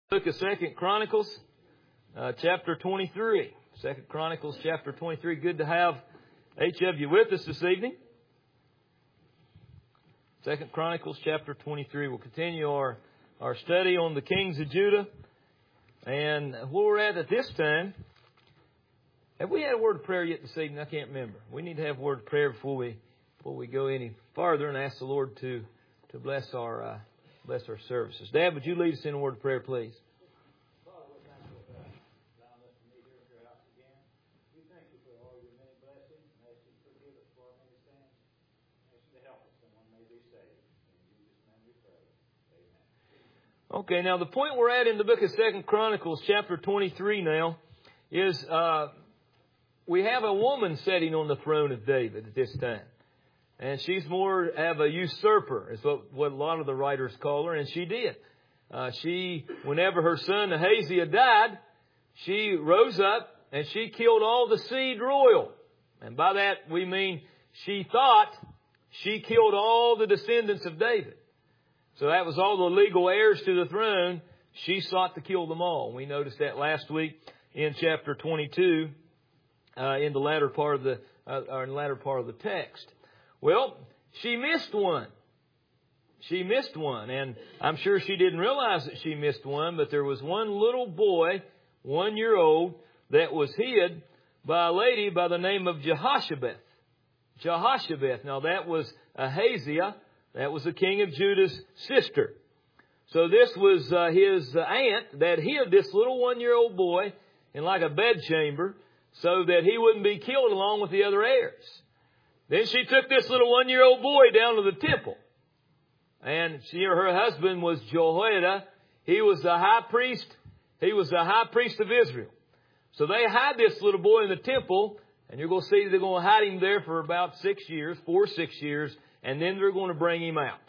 Book of 2 Chronicles, chapter 23. 2 Chronicles, chapter 23. Good to have each of you with us this evening. 2 Chronicles, chapter 23. We'll continue our study on the kings of Judah. And where we're at this time, have we had a word of prayer yet this evening? I can't remember. We need to have a word of prayer before we go any farther and ask the Lord to bless our services. Dad, would you lead us in a word of prayer, please? Father, we thank you for allowing us to meet here at your house again. We thank you for all your many blessings and ask you to forgive us for our many sins. Ask you to help us, someone may be saved. In Jesus' name we pray. Amen. Okay, now the point we're at in the book of 2 Chronicles, chapter 23 now, is we have a woman sitting on the throne of David at this time. And she's more of a usurper, is what a lot of the writers call her, and she did. Whenever her son Ahaziah died, she rose up and she killed all the seed royal. And by that we mean she thought she killed all the descendants of David. So that was all the legal heirs to the throne. She sought to kill them all. We noticed that last week in chapter 22, in the latter part of the text. Well, she missed one. She missed one, and I'm sure she didn't realize that she missed one, but there was one little boy, 1 year old, that was hid by a lady by the name of Jehoshabeth. Jehoshabeth. Now that was Ahaziah. That was the king of Judah's sister. So this was his aunt that hid this little 1 year old boy in like a bedchamber so that he wouldn't be killed along with the other heirs. Then she took this little 1 year old boy down to the temple. And her husband was Jehoiada. He was the high priest. He was the high priest of Israel. So they hide this little boy in the temple. And you're going to see they're going to hide him there for about 6 years, 6 years. And then they're going to bring him out.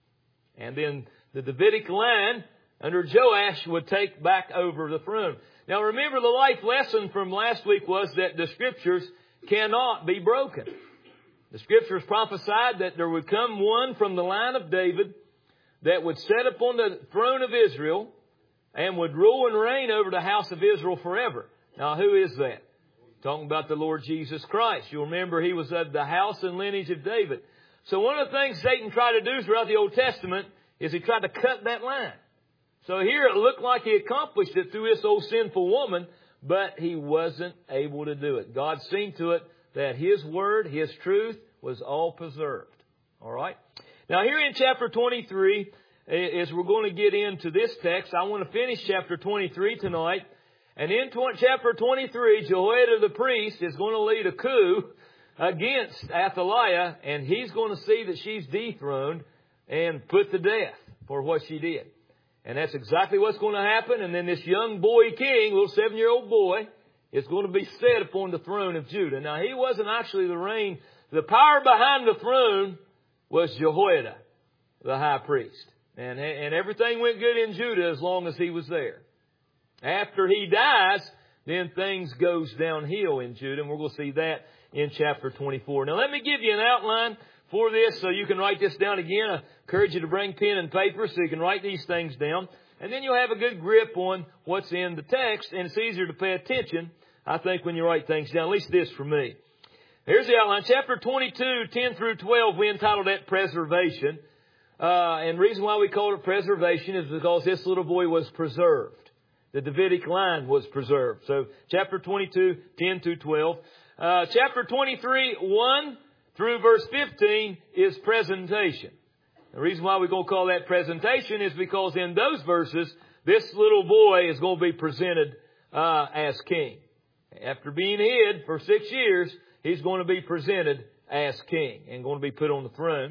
And then the Davidic line under Joash would take back over the throne. Now remember, the life lesson from last week was that the scriptures cannot be broken. The scriptures prophesied that there would come one from the line of David that would sit upon the throne of Israel and would rule and reign over the house of Israel forever. Now, who is that? Talking about the Lord Jesus Christ. You'll remember he was of the house and lineage of David. So one of the things Satan tried to do throughout the Old Testament is he tried to cut that line. So here it looked like he accomplished it through this old sinful woman, but he wasn't able to do it. God seen to it that His Word, His truth, was all preserved. All right? Now here in chapter 23, as we're going to get into this text, I want to finish chapter 23 tonight. And in chapter 23, Jehoiada the priest is going to lead a coup against Athaliah, and he's going to see that she's dethroned and put to death for what she did. And that's exactly what's going to happen. And then this young boy king, little 7-year-old boy, is going to be set upon the throne of Judah. Now, he wasn't actually the power behind the throne was Jehoiada, the high priest. And everything went good in Judah as long as he was there. After he dies, then things goes downhill in Judah. And we're going to see that in chapter 24. Now, let me give you an outline for this so you can write this down again. I encourage you to bring pen and paper so you can write these things down. And then you'll have a good grip on what's in the text, and it's easier to pay attention, I think, when you write things down. At least this for me. Here's the outline. Chapter 22, 10 through 12, we entitled that Preservation. And the reason why we call it Preservation is because this little boy was preserved. The Davidic line was preserved. So, chapter 22, 10 through 12. Chapter 23, 1 through verse 15 is presentation. The reason why we're going to call that presentation is because in those verses, this little boy is going to be presented as king. After being hid for 6 years, he's going to be presented as king and going to be put on the throne.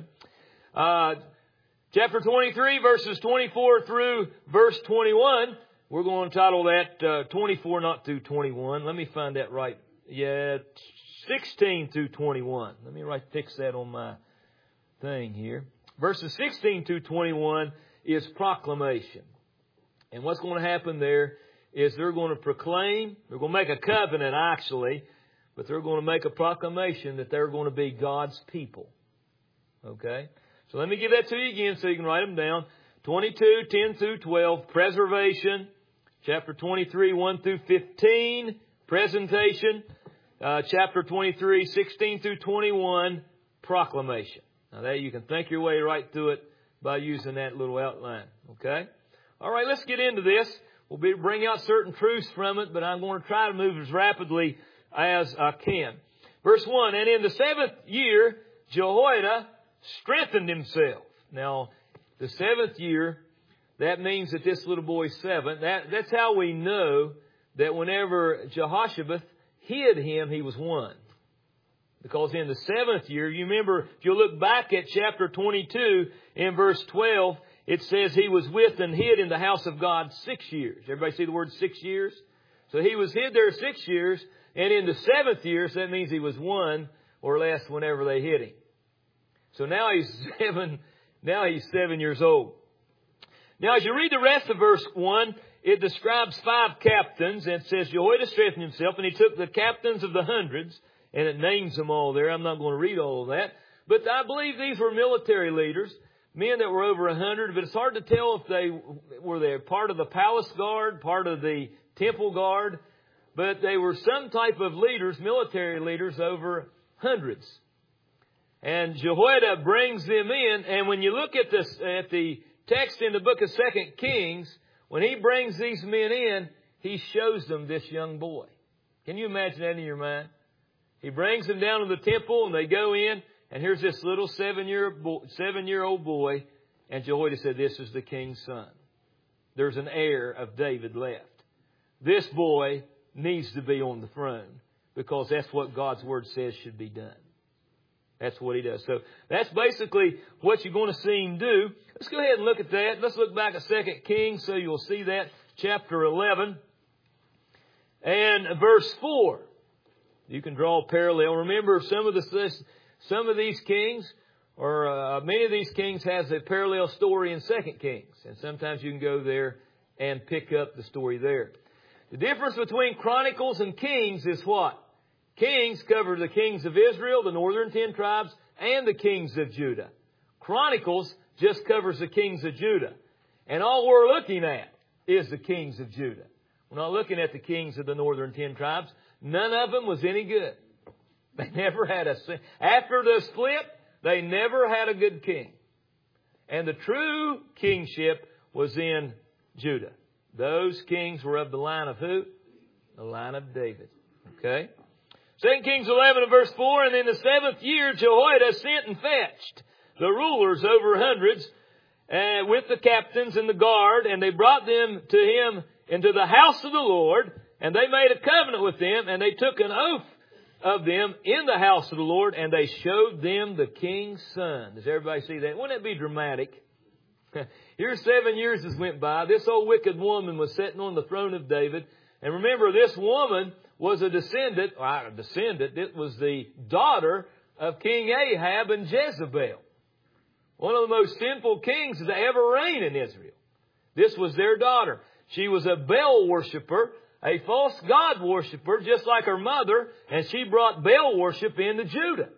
Chapter 23, verses 24 through verse 21. We're going to title that 24, not through 21. Let me find that right. Yeah, 16 through 21. Let me fix that on my thing here. Verses 16 through 21 is proclamation. And what's going to happen there is they're going to proclaim, they're going to make a covenant actually, but they're going to make a proclamation that they're going to be God's people. Okay? So let me give that to you again so you can write them down. 22, 10 through 12, preservation. Chapter 23, 1 through 15, presentation. Chapter 23, 16 through 21, proclamation. Now there you can think your way right through it by using that little outline. Okay? All right, let's get into this. We'll bring out certain truths from it, but I'm going to try to move as rapidly as I can. Verse 1, and in the 7th year, Jehoiada strengthened himself. Now, the 7th year, that means that this little boy's 7. That's how we know that whenever Jehoshaphat hid him, he was 1. Because in the 7th year, you remember, if you look back at chapter 22, in verse 12, it says he was with and hid in the house of God 6 years. Everybody see the word 6 years? So he was hid there 6 years, and in the 7th year, so that means he was 1 or less whenever they hit him. So now he's 7 years old. Now as you read the rest of verse 1, it describes 5 captains, and it says Jehoiada strengthened himself, and he took the captains of the hundreds, and it names them all there. I'm not going to read all of that. But I believe these were military leaders, men that were over 100, but it's hard to tell if they were part of the palace guard, part of the temple guard, but they were some type of leaders, military leaders over hundreds. And Jehoiada brings them in, and when you look at the text in the book of 2 Kings, when he brings these men in, he shows them this young boy. Can you imagine that in your mind? He brings them down to the temple, and they go in, and here's this little 7-year-old boy, and Jehoiada said, this is the king's son. There's an heir of David left. This boy needs to be on the throne, because that's what God's word says should be done. That's what he does. So that's basically what you're going to see him do. Let's go ahead and look at that. Let's look back at 2 Kings so you'll see that. Chapter 11 and verse 4. You can draw a parallel. Remember, some of these kings, or many of these kings, has a parallel story in 2 Kings. And sometimes you can go there and pick up the story there. The difference between Chronicles and Kings is what? Kings cover the kings of Israel, the northern 10 tribes, and the kings of Judah. Chronicles just covers the kings of Judah. And all we're looking at is the kings of Judah. We're not looking at the kings of the northern 10 tribes. None of them was any good. They never had after the split, they never had a good king. And the true kingship was in Judah. Those kings were of the line of who? The line of David. Okay? 2 Kings 11 and verse 4, and in the 7th year Jehoiada sent and fetched the rulers over hundreds with the captains and the guard, and they brought them to him into the house of the Lord, and they made a covenant with them, and they took an oath of them in the house of the Lord, and they showed them the king's son. Does everybody see that? Wouldn't it be dramatic? Here's 7 years has went by. This old wicked woman was sitting on the throne of David. And remember, this woman was a descendant. It was the daughter of King Ahab and Jezebel. One of the most sinful kings to ever reign in Israel. This was their daughter. She was a Baal worshiper, a false god worshiper, just like her mother, and she brought Baal worship into Judah.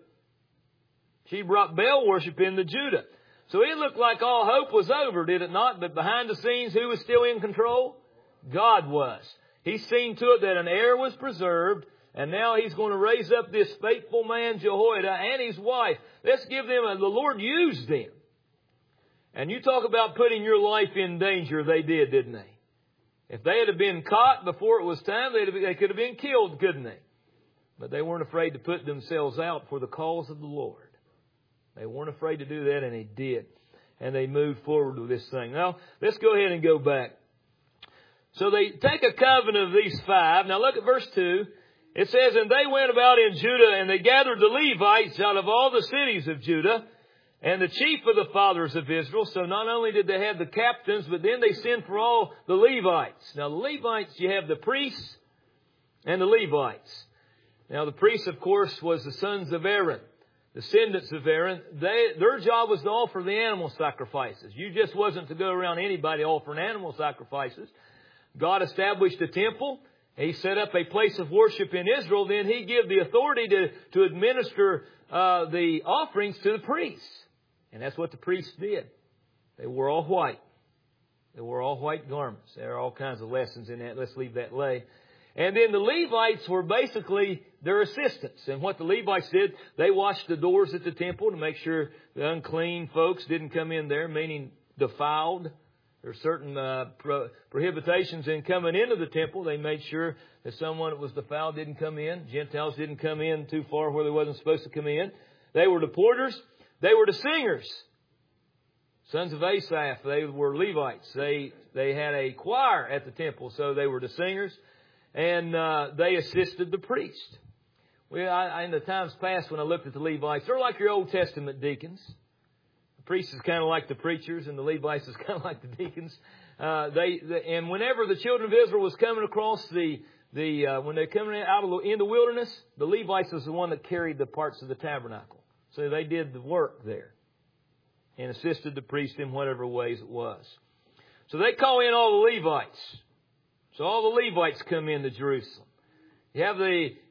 So it looked like all hope was over, did it not? But behind the scenes, who was still in control? God was. He's seen to it that an heir was preserved, and now He's going to raise up this faithful man, Jehoiada, and his wife. Let's give them, the Lord used them. And you talk about putting your life in danger, they did, didn't they? If they had been caught before it was time, they could have been killed, couldn't they? But they weren't afraid to put themselves out for the cause of the Lord. They weren't afraid to do that, and they did. And they moved forward with this thing. Now, let's go ahead and go back. So they take a covenant of these 5. Now look at verse 2. It says, and they went about in Judah, and they gathered the Levites out of all the cities of Judah, and the chief of the fathers of Israel. So not only did they have the captains, but then they sent for all the Levites. Now the Levites, you have the priests and the Levites. Now the priests, of course, was the sons of Aaron, descendants of Aaron. Their job was to offer the animal sacrifices. You just wasn't to go around anybody offering animal sacrifices. God established a temple. He set up a place of worship in Israel. Then He gave the authority to administer the offerings to the priests. And that's what the priests did. They wore all white. They wore all white garments. There are all kinds of lessons in that. Let's leave that lay. And then the Levites were basically their assistants. And what the Levites did, they watched the doors at the temple to make sure the unclean folks didn't come in there, meaning defiled. There are certain prohibitions in coming into the temple. They made sure that someone that was defiled didn't come in. Gentiles didn't come in too far where they wasn't supposed to come in. They were the porters. They were the singers. Sons of Asaph, they were Levites. They had a choir at the temple, so they were the singers. And they assisted the priest. Well, in the times past when I looked at the Levites, they're like your Old Testament deacons. The priest is kind of like the preachers, and the Levites is kind of like the deacons. And whenever the children of Israel was coming across when they're coming out in the wilderness, the Levites was the one that carried the parts of the tabernacle. So they did the work there and assisted the priest in whatever ways it was. So they call in all the Levites. So all the Levites come into Jerusalem. You have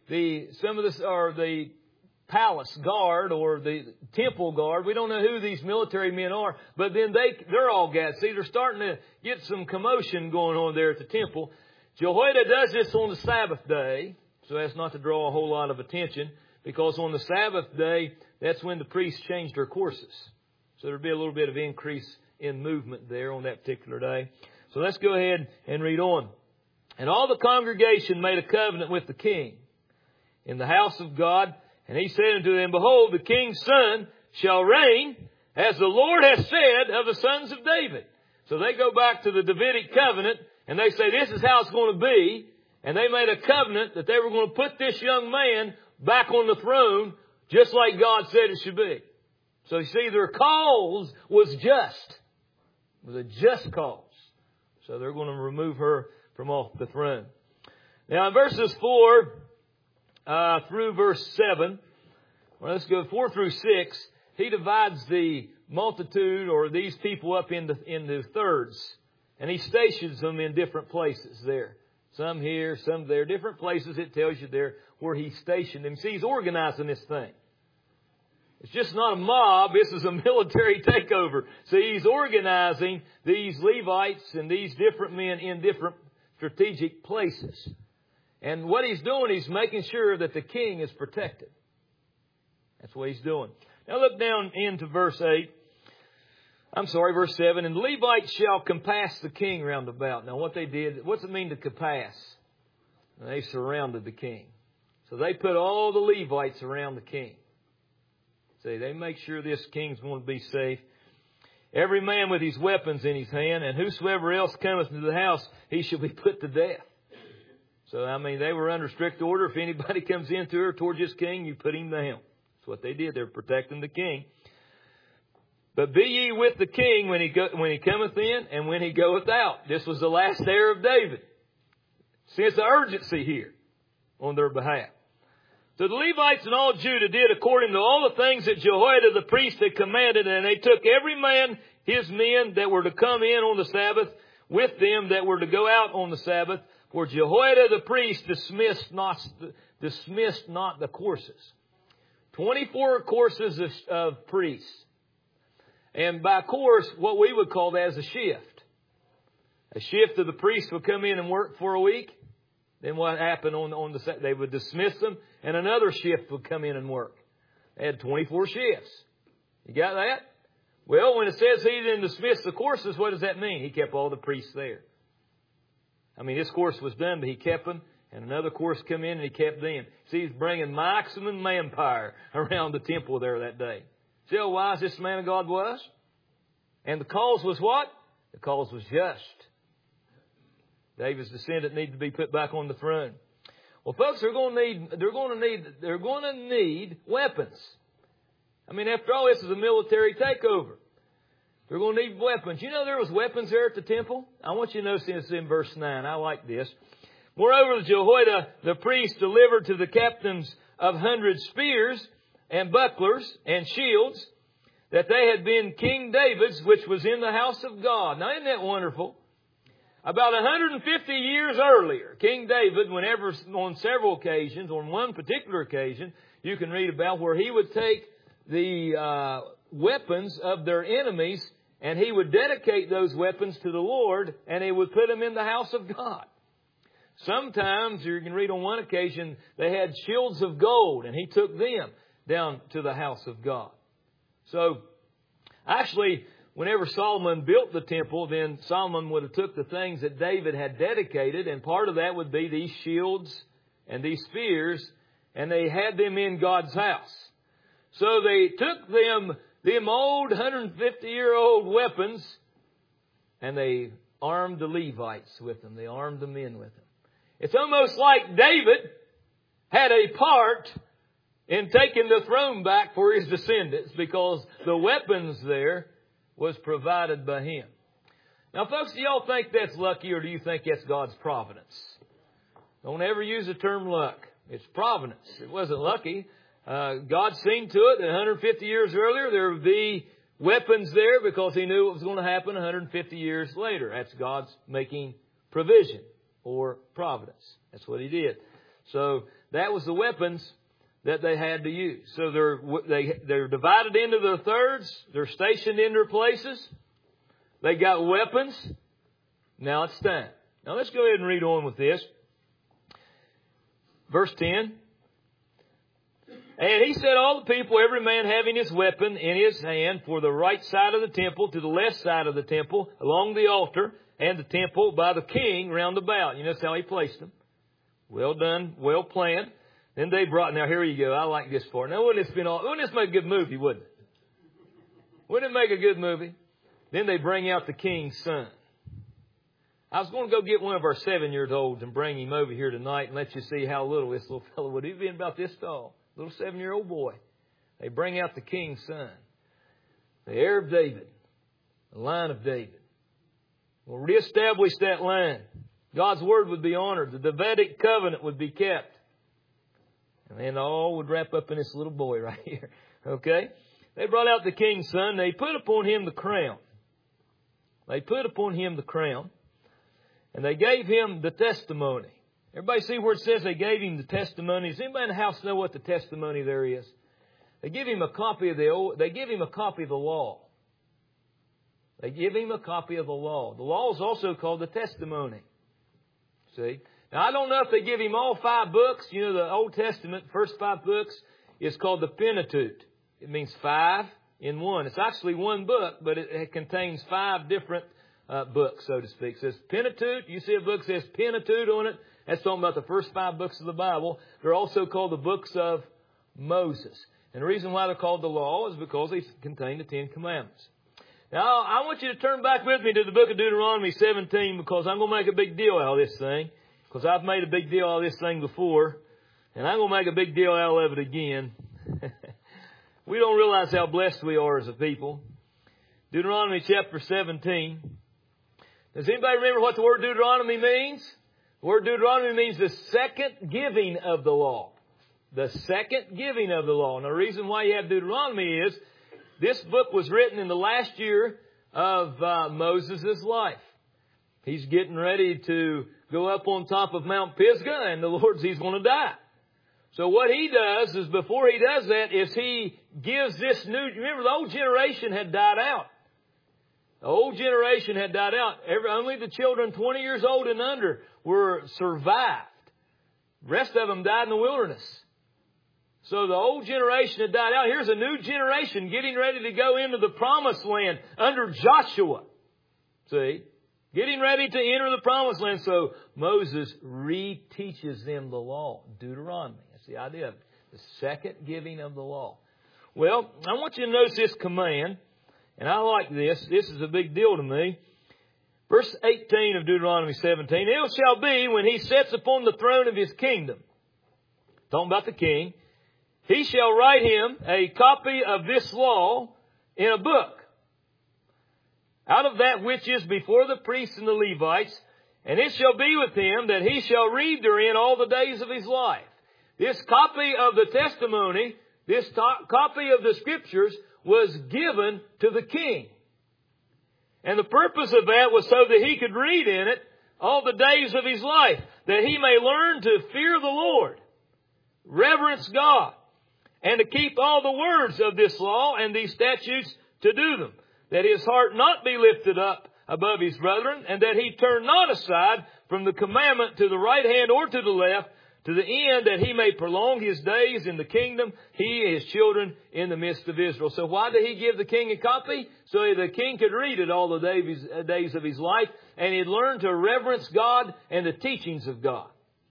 the palace guard or the temple guard. We don't know who these military men are, but then they're all gathered. See, they're starting to get some commotion going on there at the temple. Jehoiada does this on the Sabbath day, so as not to draw a whole lot of attention, because on the Sabbath day, that's when the priests changed their courses. So there'll be a little bit of increase in movement there on that particular day. So let's go ahead and read on. And all the congregation made a covenant with the king in the house of God. And he said unto them, Behold, the king's son shall reign, as the Lord has said of the sons of David. So they go back to the Davidic covenant, and they say, this is how it's going to be. And they made a covenant that they were going to put this young man back on the throne, just like God said it should be. So you see, their cause was just. It was a just cause. So they're going to remove her from off the throne. Now in verses 4 through verse 7, well, let's go 4 through 6, he divides the multitude or these people up into thirds. And he stations them in different places there. Some here, some there. Different places it tells you there where he stationed them. See, he's organizing this thing. It's just not a mob. This is a military takeover. See, he's organizing these Levites and these different men in different strategic places. And what he's doing, he's making sure that the king is protected. That's what he's doing. Now look down into verse 7. And the Levites shall compass the king round about. Now what they did, what's it mean to compass? They surrounded the king. So they put all the Levites around the king. See, they make sure this king's going to be safe. Every man with his weapons in his hand, and whosoever else cometh into the house, he shall be put to death. So, they were under strict order. If anybody comes into or towards this king, you put him down. That's what they did. They're protecting the king. But be ye with the king when he cometh in and when he goeth out. This was the last era of David. Sense of urgency here on their behalf. So the Levites and all Judah did according to all the things that Jehoiada the priest had commanded, and they took every man his men that were to come in on the Sabbath with them that were to go out on the Sabbath. For Jehoiada the priest dismissed not the courses. 24 courses of priests. And by course, what we would call that is a shift. A shift of the priests would come in and work for a week. Then what happened they would dismiss them, and another shift would come in and work. They had 24 shifts. You got that? Well, when it says he didn't dismiss the courses, what does that mean? He kept all the priests there. This course was done, but he kept them, and another course come in and he kept them. See, he's bringing maximum manpower around the temple there that day. See how wise this man of God was? And the cause was what? The cause was just. David's descendant needed to be put back on the throne. Well, folks, they're going to need weapons. After all, this is a military takeover. They're going to need weapons. You know there was weapons there at the temple? I want you to notice this in verse 9. I like this. Moreover, Jehoiada the priest delivered to the captains of 100 spears and bucklers and shields that they had been King David's, which was in the house of God. Now, isn't that wonderful? About 150 years earlier, King David, whenever on several occasions, on one particular occasion, you can read about where he would take the weapons of their enemies and he would dedicate those weapons to the Lord, and he would put them in the house of God. Sometimes, you can read on one occasion, they had shields of gold, and he took them down to the house of God. So, actually, whenever Solomon built the temple, then Solomon would have took the things that David had dedicated, and part of that would be these shields and these spears, and they had them in God's house. So they took them old 150-year-old weapons, and they armed the Levites with them. They armed the men with them. It's almost like David had a part in taking the throne back for his descendants, because the weapons there was provided by him. Now, folks, do y'all think that's lucky, or do you think that's God's providence? Don't ever use the term luck. It's providence. It wasn't lucky. God seen to it that 150 years earlier there would be weapons there, because He knew it was going to happen 150 years later. That's God's making provision or providence. That's what He did. So that was the weapons that they had to use. So they're divided into the thirds. They're stationed in their places. They got weapons. Now it's time. Now let's go ahead and read on with this. Verse 10. And he said, all the people, every man having his weapon in his hand, for the right side of the temple, to the left side of the temple, along the altar, and the temple by the king round about. You know, that's how he placed them. Well done, well planned. Then they brought, now here you go, I like this part. Now wouldn't this make a good movie, wouldn't it? Wouldn't it make a good movie? Then they bring out the king's son. I was going to go get one of our 7-year-olds and bring him over here tonight and let you see how little this little fellow would. He'd been about this tall. Little 7-year-old boy. They bring out the king's son. The heir of David. The line of David. We'll reestablish that line. God's word would be honored. The Davidic covenant would be kept. And then all would wrap up in this little boy right here. Okay? They brought out the king's son. They put upon him the crown. They put upon him the crown. And they gave him the testimony. Everybody see where it says they gave him the testimony? Does anybody in the house know what the testimony there is? They give him a copy of the law. They give him a copy of the law. The law is also called the testimony. See? Now, I don't know if they give him all 5 books. You know, the Old Testament, first 5 books, is called the Pentateuch. It means 5 in 1. It's actually 1 book, but it contains 5 different books, so to speak. It says Pentateuch. You see a book that says Pentateuch on it. That's talking about the first 5 books of the Bible. They're also called the books of Moses. And the reason why they're called the law is because they contain the 10 Commandments. Now, I want you to turn back with me to the book of Deuteronomy 17, because I'm going to make a big deal out of this thing. Because I've made a big deal out of this thing before. And I'm going to make a big deal out of it again. We don't realize how blessed we are as a people. Deuteronomy chapter 17. Does anybody remember what the word Deuteronomy means? The word Deuteronomy means the second giving of the law. The second giving of the law. And the reason why you have Deuteronomy is this book was written in the last year of Moses' life. He's getting ready to go up on top of Mount Pisgah, and the Lord's he's going to die. So what he does is, before he does that, is he gives this new... Remember, the old generation had died out. The old generation had died out. Only the children 20 years old and under were survived. The rest of them died in the wilderness. So the old generation had died out. Here's a new generation getting ready to go into the promised land under Joshua. See? Getting ready to enter the promised land. So Moses reteaches them the law. Deuteronomy. That's the idea of it. The second giving of the law. Well, I want you to notice this command. And I like this. This is a big deal to me. Verse 18 of Deuteronomy 17. It shall be when he sits upon the throne of his kingdom. Talking about the king. He shall write him a copy of this law in a book, out of that which is before the priests and the Levites, and it shall be with him that he shall read therein all the days of his life. This copy of the testimony, this copy of the Scriptures was given to the king. And the purpose of that was so that he could read in it all the days of his life, that he may learn to fear the Lord, reverence God, and to keep all the words of this law and these statutes to do them. that his heart not be lifted up above his brethren, and that he turn not aside from the commandment to the right hand or to the left, to the end that he may prolong his days in the kingdom, he and his children in the midst of Israel. So why did he give the king a copy? So the king could read it all the days of his life, and he'd learn to reverence God and the teachings of God.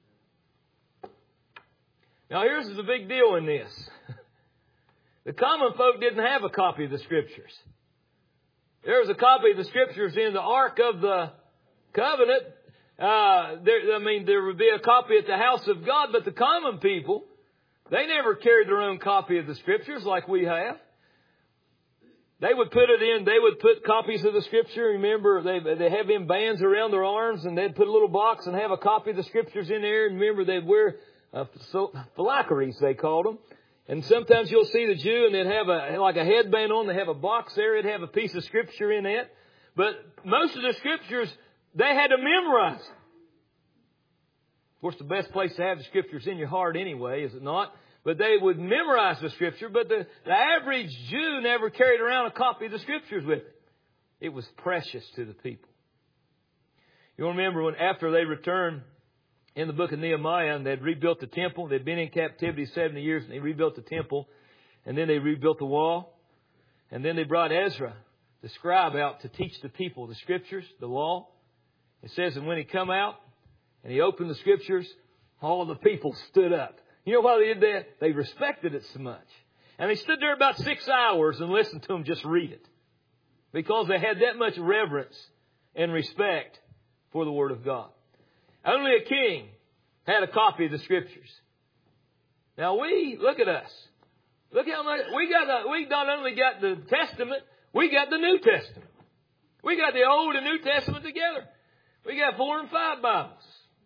Now here's the big deal in this. The common folk didn't have a copy of the Scriptures. There was a copy of the Scriptures in the Ark of the Covenant. There would be a copy at the house of God, but the common people, they never carried their own copy of the Scriptures like we have. They would put it in, they would put copies of the Scripture. Remember, they have in bands around their arms, and they'd put a little box and have a copy of the Scriptures in there. And remember, they'd wear phylacteries, they called them. And sometimes you'll see the Jew and they'd have like a headband on. They have a box there. It'd have a piece of Scripture in it. But most of the Scriptures, they had to memorize. Of course, the best place to have the Scriptures in your heart anyway, is it not? But they would memorize the Scripture. But the average Jew never carried around a copy of the Scriptures with it. It was precious to the people. You'll remember when after they returned in the book of Nehemiah, and they'd rebuilt the temple. They'd been in captivity 70 years, and they rebuilt the temple. And then they rebuilt the wall. And then they brought Ezra, the scribe, out to teach the people the Scriptures, the law. It says, and when he come out and he opened the Scriptures, all of the people stood up. You know why they did that? They respected it so much. And they stood there about 6 hours and listened to him just read it. Because they had that much reverence and respect for the Word of God. Only a king had a copy of the Scriptures. Now look at us. Look how much, we not only got the Testament, we got the New Testament. We got the Old and New Testament together. We got 4 and 5 Bibles.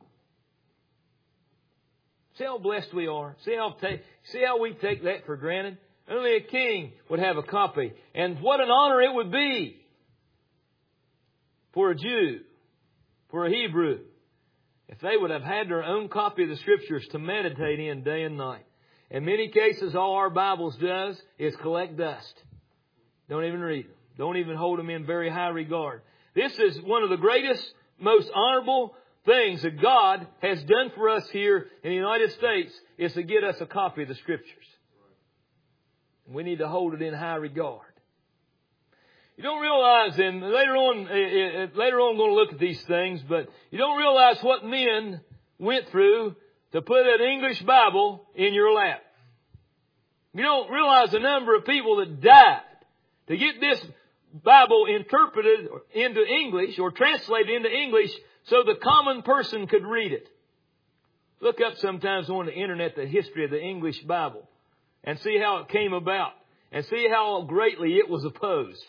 See how blessed we are. See how we take that for granted. Only a king would have a copy. And what an honor it would be for a Jew, for a Hebrew, if they would have had their own copy of the Scriptures to meditate in day and night. In many cases, all our Bibles does is collect dust. Don't even read them. Don't even hold them in very high regard. This is one of the greatest, most honorable things that God has done for us here in the United States, is to get us a copy of the Scriptures. We need to hold it in high regard. You don't realize, and later on I'm going to look at these things, but you don't realize what men went through to put an English Bible in your lap. You don't realize the number of people that died to get this Bible interpreted into English or translated into English so the common person could read it. Look up sometimes on the internet the history of the English Bible and see how it came about and see how greatly it was opposed.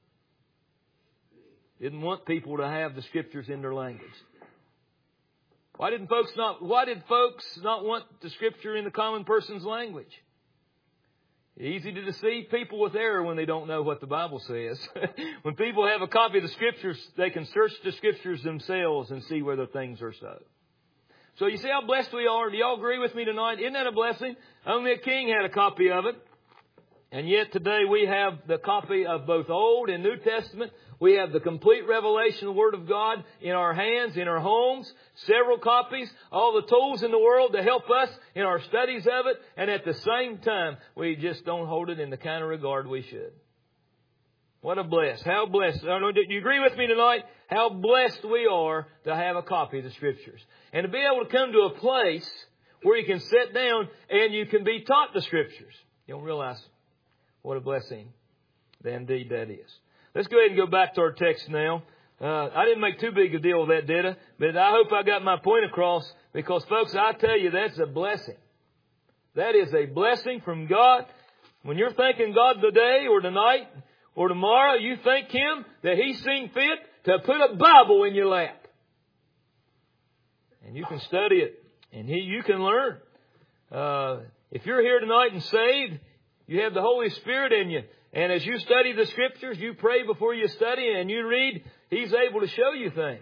Didn't want people to have the Scriptures in their language. Why did folks not want the Scripture in the common person's language? Easy to deceive people with error when they don't know what the Bible says. When people have a copy of the Scriptures, they can search the Scriptures themselves and see whether things are so. So you see how blessed we are? Do y'all agree with me tonight? Isn't that a blessing? Only a king had a copy of it. And yet today we have the copy of both Old and New Testament. We have the complete revelation of the Word of God in our hands, in our homes, several copies, all the tools in the world to help us in our studies of it. And at the same time, we just don't hold it in the kind of regard we should. What a bless. How blessed. Do you agree with me tonight? How blessed we are to have a copy of the Scriptures. And to be able to come to a place where you can sit down and you can be taught the Scriptures. You don't realize what a blessing indeed that is. Let's go ahead and go back to our text now. I didn't make too big a deal of that, did I? But I hope I got my point across, because, folks, I tell you, that's a blessing. That is a blessing from God. When you're thanking God today or tonight or tomorrow, you thank Him that He's seen fit to put a Bible in your lap. And you can study it. And you can learn. If you're here tonight and saved, you have the Holy Spirit in you. And as you study the Scriptures, you pray before you study and you read, He's able to show you things.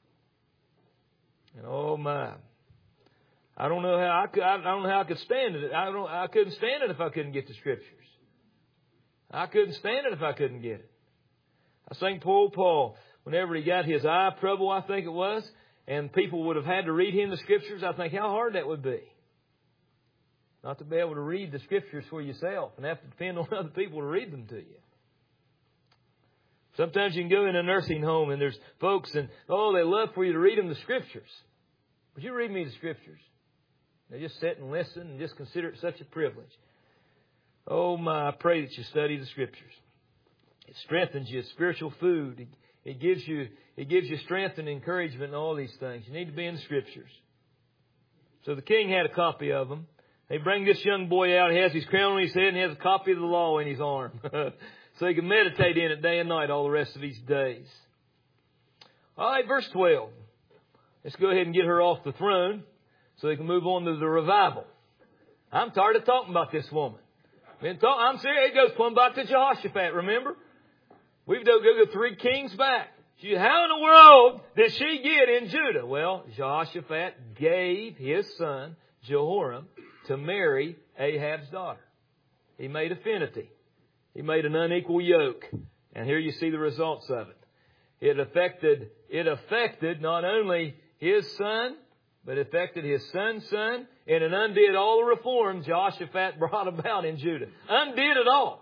And oh my, I don't know how I could stand it. I couldn't stand it if I couldn't get the Scriptures. I couldn't stand it if I couldn't get it. I think poor old Paul, whenever he got his eye trouble, I think it was, and people would have had to read him the Scriptures, I think how hard that would be. Not to be able to read the Scriptures for yourself and have to depend on other people to read them to you. Sometimes you can go in a nursing home and there's folks and, they love for you to read them the Scriptures. Would you read me the Scriptures? They just sit and listen and just consider it such a privilege. Oh my, I pray that you study the Scriptures. It strengthens you. It's spiritual food. It gives you strength and encouragement and all these things. You need to be in the Scriptures. So the king had a copy of them. They bring this young boy out. He has his crown on his head and he has a copy of the law in his arm. So he can meditate in it day and night all the rest of his days. All right, verse 12. Let's go ahead and get her off the throne so they can move on to the revival. I'm tired of talking about this woman. I'm serious. It goes plumb back to Jehoshaphat, remember? We've got to go 3 kings back. How in the world did she get in Judah? Well, Jehoshaphat gave his son, Jehoram, to marry Ahab's daughter. He made affinity. He made an unequal yoke. And here you see the results of it. It affected not only his son, but it affected his son's son, and it undid all the reforms Jehoshaphat brought about in Judah. Undid it all.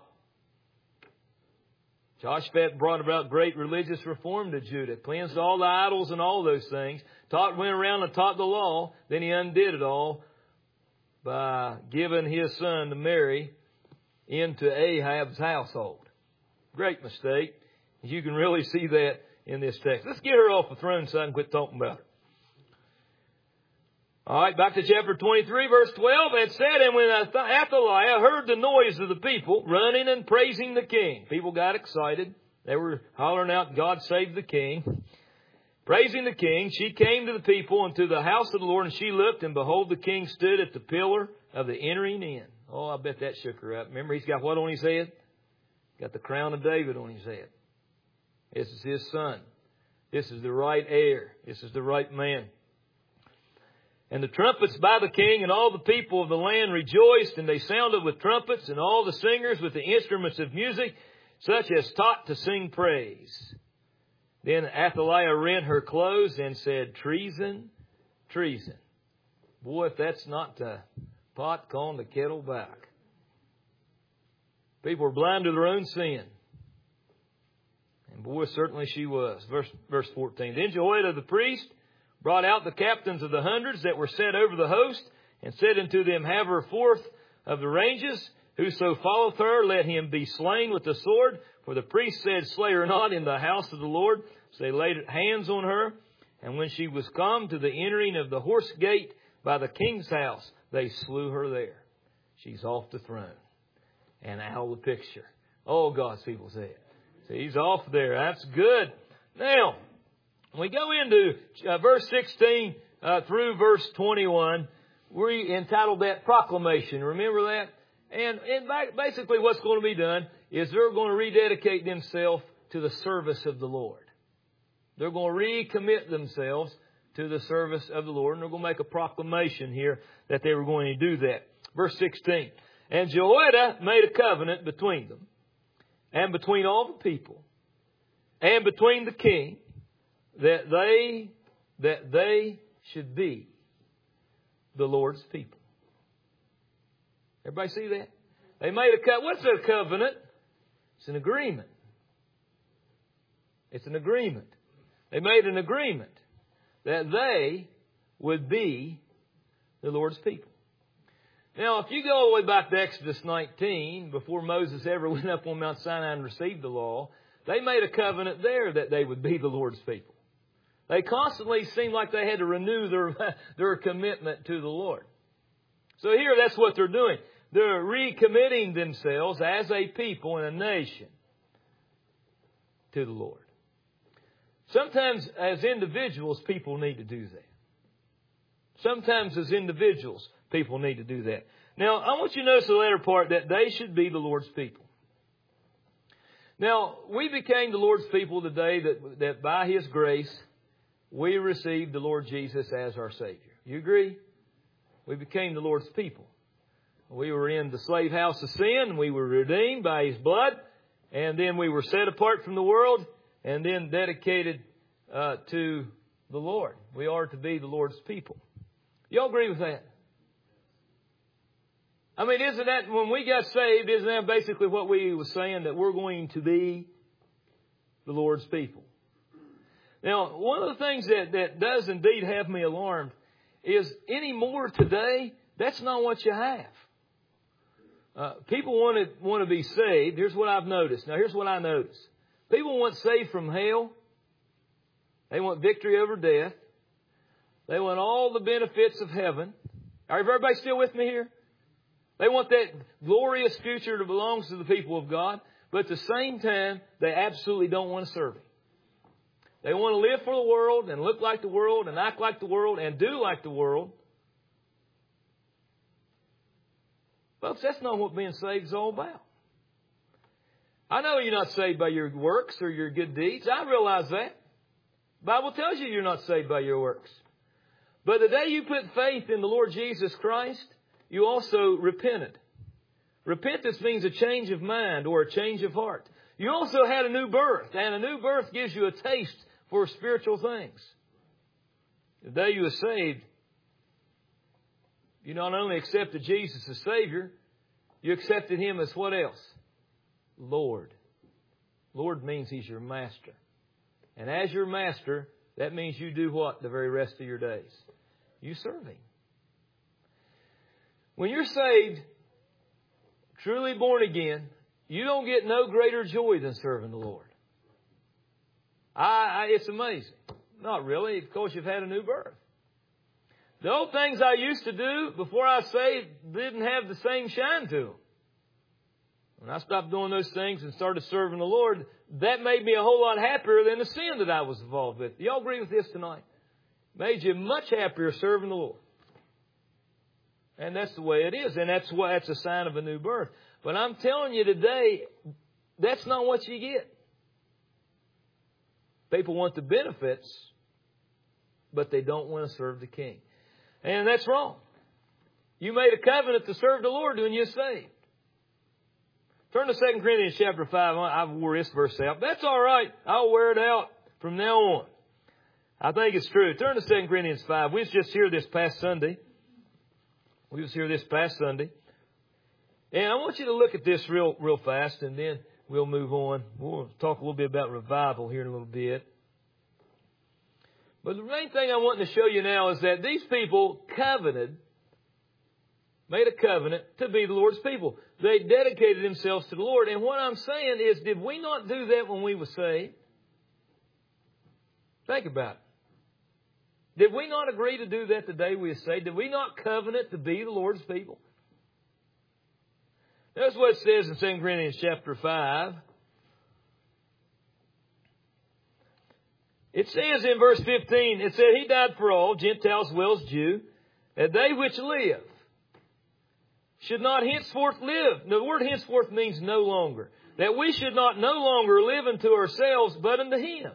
Jehoshaphat brought about great religious reform to Judah, cleansed all the idols and all those things, went around and taught the law, then he undid it all by giving his son to marry into Ahab's household. Great mistake. You can really see that in this text. Let's get her off the throne so I can quit talking about her. All right, back to chapter 23, verse 12. It said, and when Athaliah heard the noise of the people running and praising the king, people got excited. They were hollering out, God save the king. Praising the king, she came to the people and to the house of the Lord, and she looked, and behold, the king stood at the pillar of the entering in. Oh, I bet that shook her up. Remember, he's got what on his head? Got the crown of David on his head. This is his son. This is the right heir. This is the right man. And the trumpets by the king and all the people of the land rejoiced, and they sounded with trumpets, and all the singers with the instruments of music, such as taught to sing praise. Then Athaliah rent her clothes and said, treason, treason. Boy, if that's not the pot calling the kettle back. People were blind to their own sin. And boy, certainly she was. Verse 14. Then Jehoiada the priest brought out the captains of the hundreds that were set over the host, and said unto them, have her forth of the ranges. Whoso followeth her, let him be slain with the sword. For the priest said, slay her not in the house of the Lord. So they laid hands on her. And when she was come to the entering of the horse gate by the king's house, they slew her there. She's off the throne. And out of the picture. Oh, God's people say it. So he's off there. That's good. Now, we go into verse 16 through verse 21. We entitled that Proclamation. Remember that? And basically what's going to be done is they're going to rededicate themselves to the service of the Lord. They're going to recommit themselves to the service of the Lord. And they're going to make a proclamation here that they were going to do that. Verse 16. And Jehoiada made a covenant between them, and between all the people, and between the king, that they should be the Lord's people. Everybody see that? They made a covenant. What's a covenant? It's an agreement. It's an agreement. They made an agreement that they would be the Lord's people. Now, if you go all the way back to Exodus 19, before Moses ever went up on Mount Sinai and received the law, they made a covenant there that they would be the Lord's people. They constantly seemed like they had to renew their commitment to the Lord. So here, that's what they're doing. They're recommitting themselves as a people and a nation to the Lord. Sometimes as individuals, people need to do that. Sometimes as individuals, people need to do that. Now, I want you to notice the latter part, that they should be the Lord's people. Now, we became the Lord's people today that by His grace, we received the Lord Jesus as our Savior. You agree? We became the Lord's people. We were in the slave house of sin. We were redeemed by His blood. And then we were set apart from the world and then dedicated to the Lord. We are to be the Lord's people. Y'all agree with that? I mean, isn't that, when we got saved, isn't that basically what we were saying, that we're going to be the Lord's people? Now, one of the things that does indeed have me alarmed is anymore today, that's not what you have. People want to be saved. Here's what I've noticed. Now, here's what I notice. People want saved from hell. They want victory over death. They want all the benefits of heaven. Are everybody still with me here? They want that glorious future that belongs to the people of God. But at the same time, they absolutely don't want to serve Him. They want to live for the world and look like the world and act like the world and do like the world. Folks, that's not what being saved is all about. I know you're not saved by your works or your good deeds. I realize that. The Bible tells you you're not saved by your works. But the day you put faith in the Lord Jesus Christ, you also repented. Repentance means a change of mind or a change of heart. You also had a new birth, and a new birth gives you a taste for spiritual things. The day you were saved, you not only accepted Jesus as Savior, you accepted Him as what else? Lord. Lord means He's your master. And as your master, that means you do what the very rest of your days? You serve Him. When you're saved, truly born again, you don't get no greater joy than serving the Lord. It's amazing. Not really, because you've had a new birth. The old things I used to do before I was saved didn't have the same shine to them. When I stopped doing those things and started serving the Lord, that made me a whole lot happier than the sin that I was involved with. Do y'all agree with this tonight? Made you much happier serving the Lord. And that's the way it is. And that's a sign of a new birth. But I'm telling you today, that's not what you get. People want the benefits, but they don't want to serve the King. And that's wrong. You made a covenant to serve the Lord when you're saved. Turn to 2 Corinthians chapter 5. I wore this verse out. That's all right. I'll wear it out from now on. I think it's true. Turn to 2 Corinthians 5. We was just here this past Sunday. And I want you to look at this real fast, and then we'll move on. We'll talk a little bit about revival here in a little bit. But the main thing I want to show you now is that these people made a covenant to be the Lord's people. They dedicated themselves to the Lord. And what I'm saying is, did we not do that when we were saved? Think about it. Did we not agree to do that the day we were saved? Did we not covenant to be the Lord's people? That's what it says in 2 Corinthians chapter 5. It says in verse 15, it said, He died for all, Gentiles as well as Jew, that they which live should not henceforth live. The word henceforth means no longer. That we should not no longer live unto ourselves, but unto Him.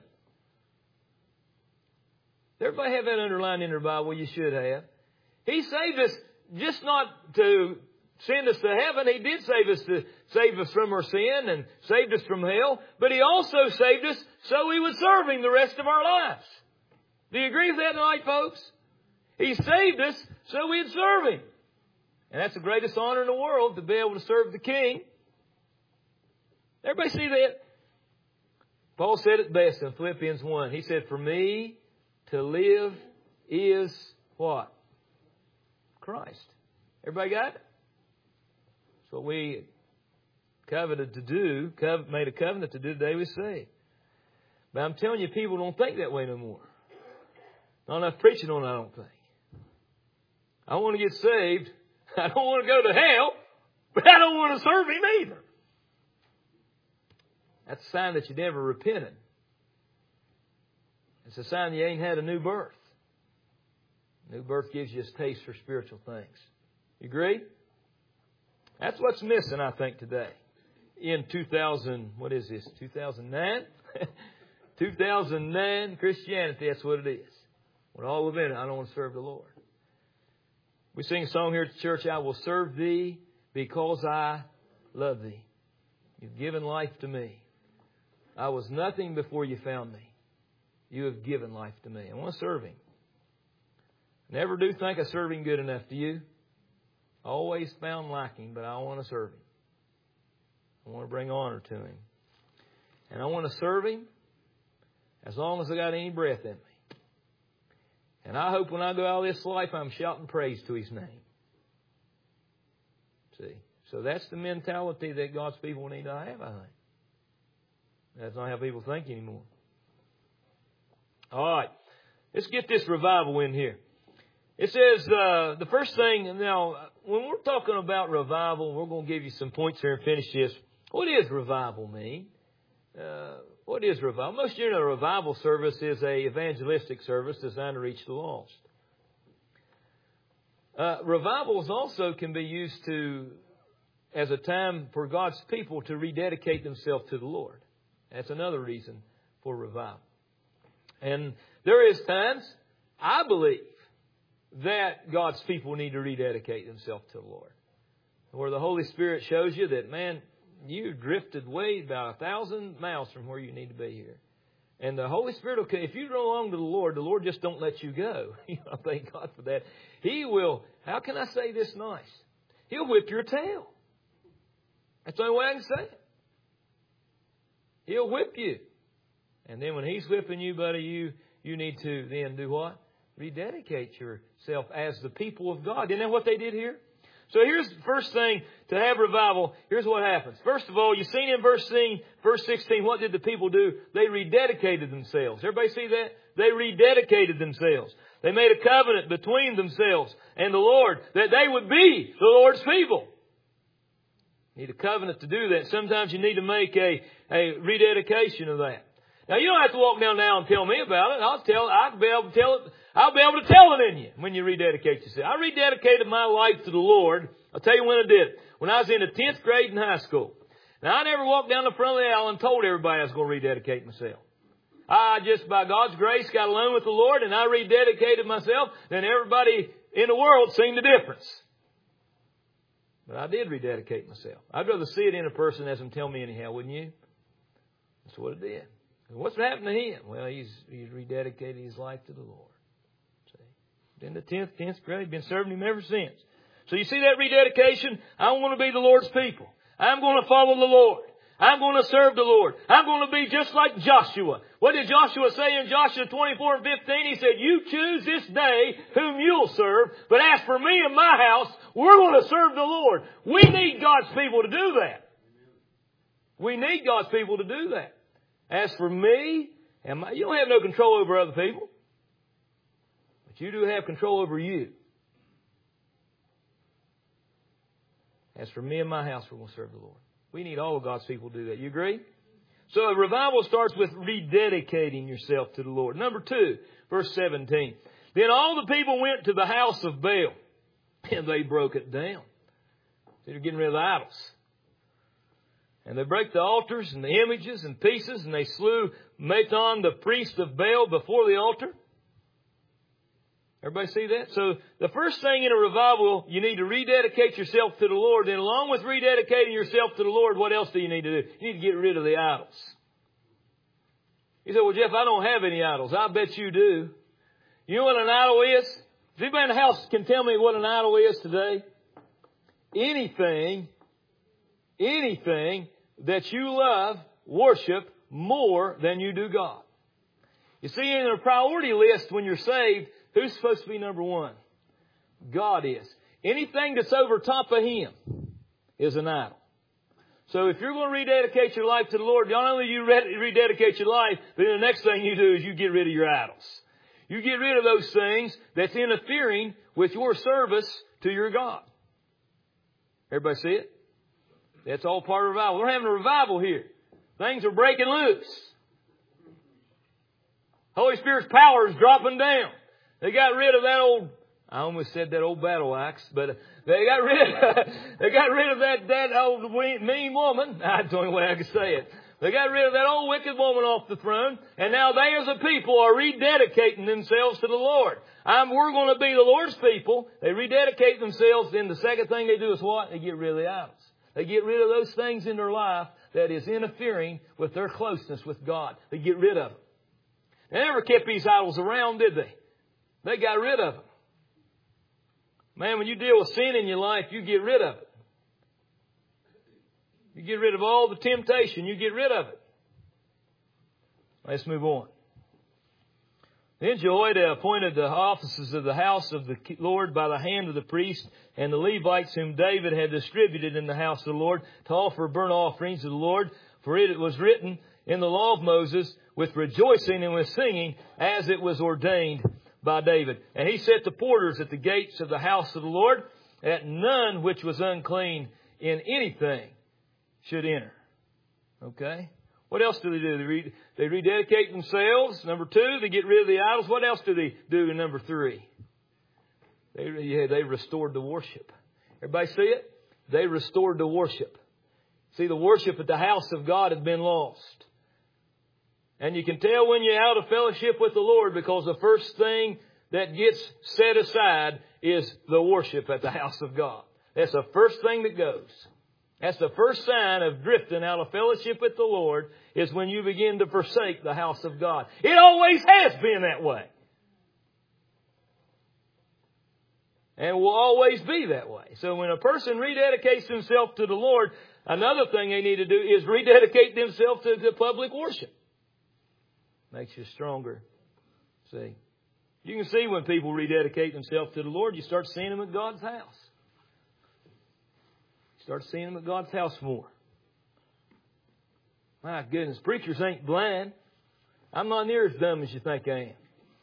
Everybody have that underlined in their Bible? You should have. He saved us just not to send us to heaven. He did save us from our sin and saved us from hell. But He also saved us so we would serve Him the rest of our lives. Do you agree with that tonight, folks? He saved us so we'd serve Him. And that's the greatest honor in the world, to be able to serve the King. Everybody see that? Paul said it best in Philippians 1. He said, for me to live is what? Christ. Everybody got it? That's what we coveted to do, made a covenant to do the day we saved. But I'm telling you, people don't think that way no more. Not enough preaching on it, I don't think. I want to get saved. I don't want to go to hell, but I don't want to serve Him either. That's a sign that you never repented. It's a sign you ain't had a new birth. New birth gives you a taste for spiritual things. You agree? That's what's missing, I think, today. In 2009? 2009 Christianity, that's what it is. When all of it, I don't want to serve the Lord. We sing a song here at the church, I will serve Thee because I love Thee. You've given life to me. I was nothing before you found me. You have given life to me. I want to serve Him. Never do think I serve Him good enough. Do you? Always found lacking, but I want to serve Him. I want to bring honor to Him. And I want to serve Him as long as I got any breath in me. And I hope when I go out of this life, I'm shouting praise to His name. See? So that's the mentality that God's people need to have, I think. That's not how people think anymore. All right. Let's get this revival in here. It says, the first thing, now, when we're talking about revival, we're going to give you some points here and finish this. What does revival mean? What is revival? Most of you know a revival service is a evangelistic service designed to reach the lost. Revivals also can be used as a time for God's people to rededicate themselves to the Lord. That's another reason for revival. And there is times, I believe, that God's people need to rededicate themselves to the Lord. Where the Holy Spirit shows you that, man, you drifted way about 1,000 miles from where you need to be here. And the Holy Spirit will, if you belong to the Lord just don't let you go. I thank God for that. He will, how can I say this nice? He'll whip your tail. That's the only way I can say it. He'll whip you. And then when He's whipping you, buddy, you need to then do what? Rededicate yourself as the people of God. Isn't that what they did here? So here's the first thing to have revival. Here's what happens. First of all, you've seen in verse 16, what did the people do? They rededicated themselves. Everybody see that? They rededicated themselves. They made a covenant between themselves and the Lord that they would be the Lord's people. You need a covenant to do that. Sometimes you need to make a rededication of that. Now, you don't have to walk down now and tell me about it. I'll be able to tell it in you when you rededicate yourself. I rededicated my life to the Lord. I'll tell you when I did it. When I was in the 10th grade in high school. Now, I never walked down the front of the aisle and told everybody I was going to rededicate myself. I just, by God's grace, got alone with the Lord and I rededicated myself. Then everybody in the world seen the difference. But I did rededicate myself. I'd rather see it in a person than them tell me anyhow, wouldn't you? That's what it did. What's happened to him? Well, he's rededicated his life to the Lord. See? In the 10th grade, been serving Him ever since. So you see that rededication? I want to be the Lord's people. I'm going to follow the Lord. I'm going to serve the Lord. I'm going to be just like Joshua. What did Joshua say in Joshua 24 and 15? He said, you choose this day whom you'll serve, but as for me and my house, we're going to serve the Lord. We need God's people to do that. We need God's people to do that. As for me, you don't have no control over other people. But you do have control over you. As for me and my house, we're going to serve the Lord. We need all of God's people to do that. You agree? So a revival starts with rededicating yourself to the Lord. Number 2, verse 17. Then all the people went to the house of Baal, and they broke it down. They're getting rid of the idols. And they break the altars and the images in pieces, and they slew Matan, the priest of Baal, before the altar. Everybody see that? So the first thing in a revival, you need to rededicate yourself to the Lord. Then along with rededicating yourself to the Lord, what else do you need to do? You need to get rid of the idols. You say, well, Jeff, I don't have any idols. I bet you do. You know what an idol is? If anybody in the house can tell me what an idol is today? Anything that you love, worship more than you do God. You see, in a priority list when you're saved, who's supposed to be number 1? God is. Anything that's over top of Him is an idol. So if you're going to rededicate your life to the Lord, not only do you rededicate your life, but then the next thing you do is you get rid of your idols. You get rid of those things that's interfering with your service to your God. Everybody see it? That's all part of revival. We're having a revival here. Things are breaking loose. Holy Spirit's power is dropping down. They got rid of that old, I almost said that old battle axe, but they got rid of that old mean woman. That's the only way I can say it. They got rid of that old wicked woman off the throne, and now they as a people are rededicating themselves to the Lord. We're going to be the Lord's people. They rededicate themselves. Then the second thing they do is what? They get rid of the idols. They get rid of those things in their life that is interfering with their closeness with God. They get rid of them. They never kept these idols around, did they? They got rid of them. Man, when you deal with sin in your life, you get rid of it. You get rid of all the temptation. You get rid of it. Let's move on. Then Jehoiada appointed the officers of the house of the Lord by the hand of the priest and the Levites whom David had distributed in the house of the Lord to offer burnt offerings to the Lord. For it was written in the law of Moses with rejoicing and with singing as it was ordained by David. And he set the porters at the gates of the house of the Lord that none which was unclean in anything should enter. Okay? What else do? They rededicate themselves. Number 2, they get rid of the idols. What else do they do in number 3? They restored the worship. Everybody see it? They restored the worship. See, the worship at the house of God had been lost. And you can tell when you're out of fellowship with the Lord because the first thing that gets set aside is the worship at the house of God. That's the first thing that goes. That's the first sign of drifting out of fellowship with the Lord is when you begin to forsake the house of God. It always has been that way. And will always be that way. So when a person rededicates himself to the Lord, another thing they need to do is rededicate themselves to public worship. Makes you stronger. See, you can see when people rededicate themselves to the Lord, you start seeing them at God's house. Start seeing them at God's house more. My goodness, preachers ain't blind. I'm not near as dumb as you think I am.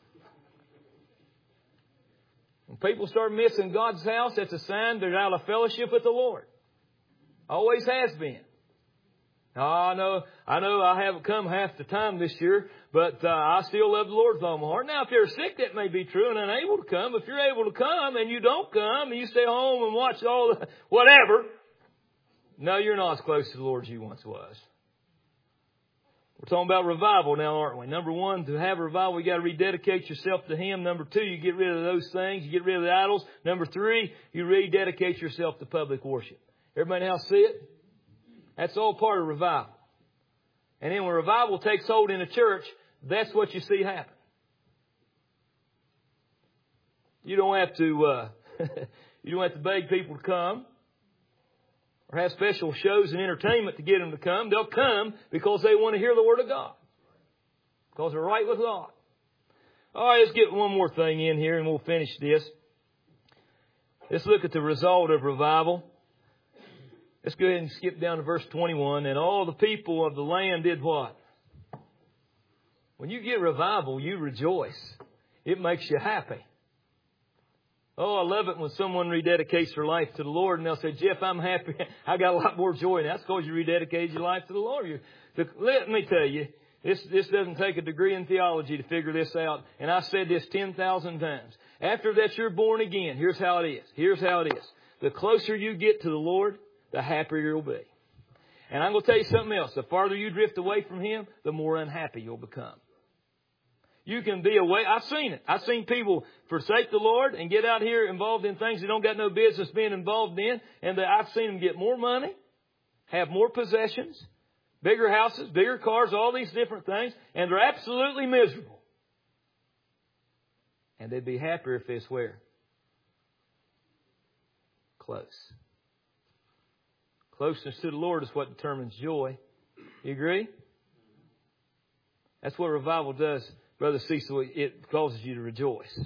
When people start missing God's house, that's a sign they're out of fellowship with the Lord. Always has been. I know I haven't come half the time this year, but I still love the Lord with all my heart. Now, if you're sick, that may be true and unable to come. If you're able to come and you don't come and you stay home and watch all the whatever, no, you're not as close to the Lord as you once was. We're talking about revival now, aren't we? Number 1, to have revival, you got to rededicate yourself to Him. Number 2, you get rid of those things. You get rid of the idols. Number 3, you rededicate yourself to public worship. Everybody else see it? That's all part of revival. And then when revival takes hold in a church, that's what you see happen. You don't have to beg people to come or have special shows and entertainment to get them to come. They'll come because they want to hear the Word of God. Because they're right with God. All right, let's get one more thing in here and we'll finish this. Let's look at the result of revival. Let's go ahead and skip down to verse 21. And all the people of the land did what? When you get revival, you rejoice. It makes you happy. Oh, I love it when someone rededicates their life to the Lord and they'll say, Jeff, I'm happy. I got a lot more joy. And that's because you rededicated your life to the Lord. Let me tell you, this doesn't take a degree in theology to figure this out. And I said this 10,000 times. After that you're born again, here's how it is. Here's how it is. The closer you get to the Lord, the happier you'll be. And I'm going to tell you something else. The farther you drift away from Him, the more unhappy you'll become. You can be away. I've seen it. I've seen people forsake the Lord and get out here involved in things they don't got no business being involved in. And I've seen them get more money, have more possessions, bigger houses, bigger cars, all these different things. And they're absolutely miserable. And they'd be happier if they swear. Close. Closeness to the Lord is what determines joy. You agree? That's what revival does, Brother Cecil. It causes you to rejoice.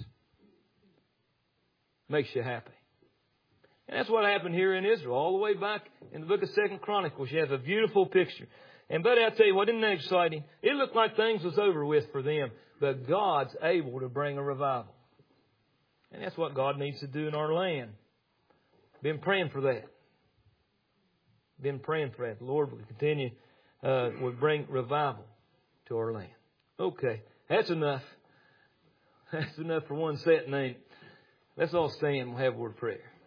Makes you happy. And that's what happened here in Israel. All the way back in the book of 2 Chronicles, you have a beautiful picture. And buddy, I tell you what, isn't that exciting? It looked like things was over with for them. But God's able to bring a revival. And that's what God needs to do in our land. Been praying for that. Been praying for that. The Lord will continue, will bring revival to our land. Okay, that's enough. That's enough for one setting, ain't it? Let's all stand and we'll have a word of prayer.